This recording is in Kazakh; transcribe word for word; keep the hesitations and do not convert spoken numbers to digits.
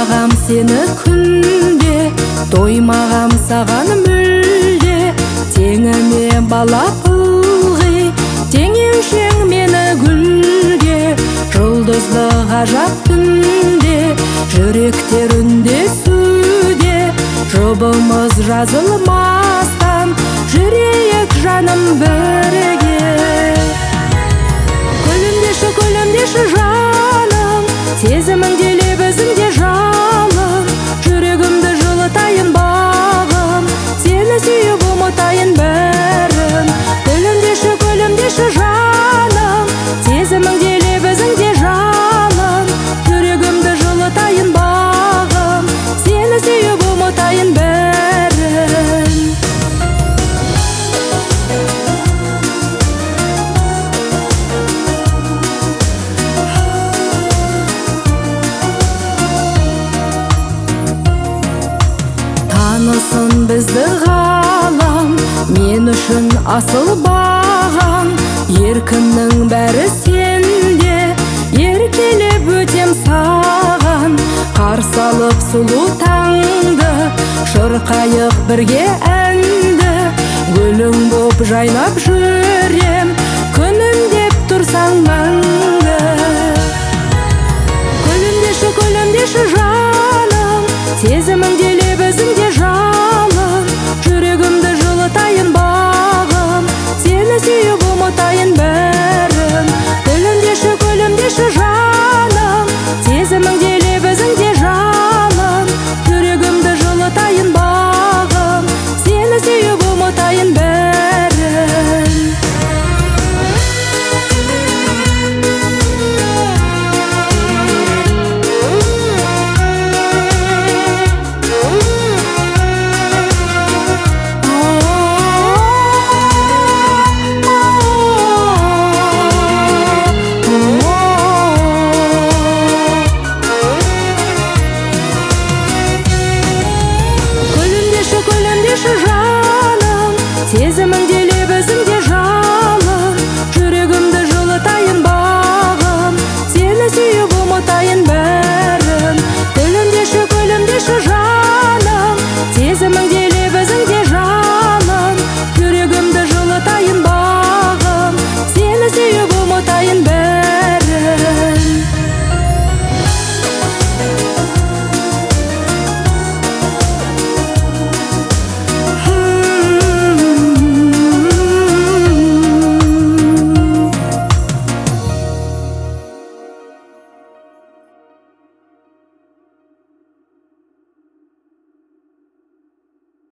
Сыйлағам сені күнде, тоймағам саған мүлде. Теңіме балап ылғи, теңеушең мені гүлге. Жұлдызды ғажап түнде, жүректер үндесуде. Жұбымыз жазылмастан, жүрейік жаным бірге. Күлімдеші, күлімдеші жаным, сезіміңде лебізіңде жалын. Жүрегімді жылытайын бағым, сені сүйіп ұмытайын бәрін. Күлімдеші, күлімдеші жаным, сезіміңде лебізіңде жалын. Жүрегімді жылытайын бағым, сені сүйіп ұмытайын бәрін. Танысын бізді ғалам, мен үшін асыл бағам. Еркімнің бәрі сенде, еркелеп өтем саған. Қарсы алып сұлу таңды, шырқайық бірге әнді. Гүлің боп жайнап жүрем, күнім деп тұрсаң мәңгі. Күлімдеші, күлімдеші жаным, сезім